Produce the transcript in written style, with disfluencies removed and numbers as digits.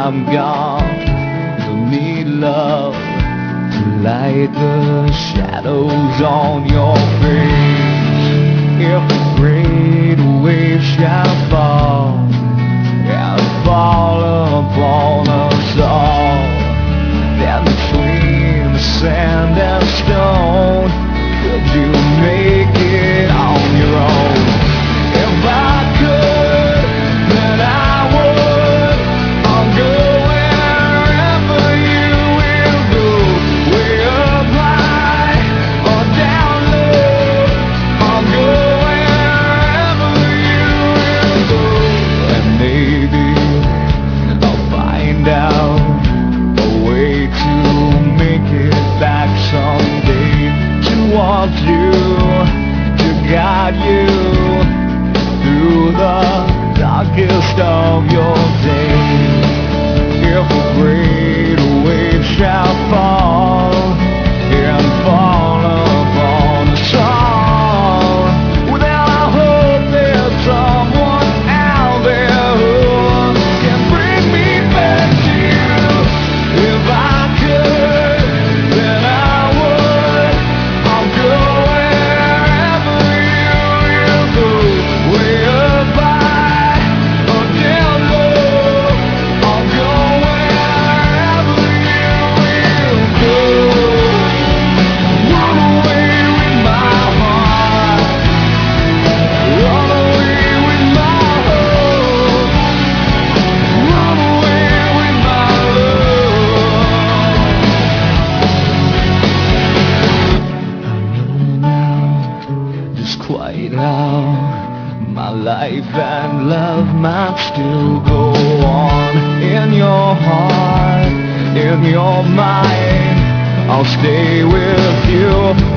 I'm gone. You'll need love to light the shadows on your face. If a great wave shall fall and fall upon us all, then between the sand and stone, could you make it on your own? If I could, then I would. I'll go wherever you will go, way up high or down low. I'll go wherever you will go, and maybe I'll find out a way to make it back someday, to want you, to guide you through the darkest of your days. If a great wave shall fall and fall upon us all, well, then I hope there's someone out there who can bring me back to you. If I could, then I would. I'll go wherever you will go, way up high or down low. I'll go wherever you will go. Run away with my heart, run away with my hope, run away with my love. I know now just quite how my life and love might still go on. In your heart, in your mind, I'll stay with you